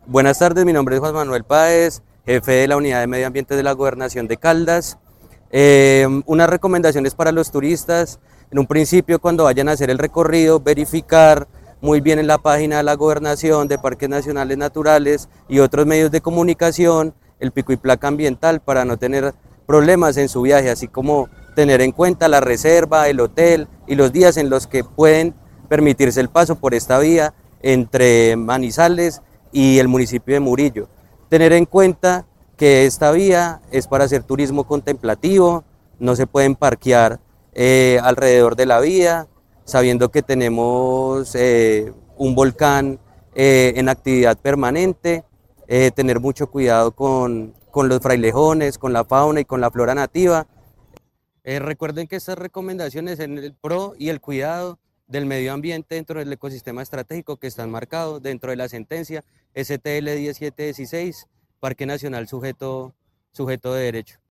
Buenas tardes, mi nombre es Juan Manuel Páez, jefe de la Unidad de Medio Ambiente de la Gobernación de Caldas. Unas recomendaciones para los turistas. En un principio, cuando vayan a hacer el recorrido, verificar muy bien en la página de la Gobernación, de Parques Nacionales Naturales y otros medios de comunicación el pico y placa ambiental para no tener problemas en su viaje, así como tener en cuenta la reserva, el hotel y los días en los que pueden permitirse el paso por esta vía entre Manizales y el municipio de Murillo. Tener en cuenta que esta vía es para hacer turismo contemplativo, no se pueden parquear alrededor de la vía, sabiendo que tenemos un volcán en actividad permanente, tener mucho cuidado con los frailejones, con la fauna y con la flora nativa. Recuerden que estas recomendaciones en el pro y el cuidado del medio ambiente dentro del ecosistema estratégico que están marcados dentro de la sentencia STL 1716, Parque Nacional sujeto de derecho.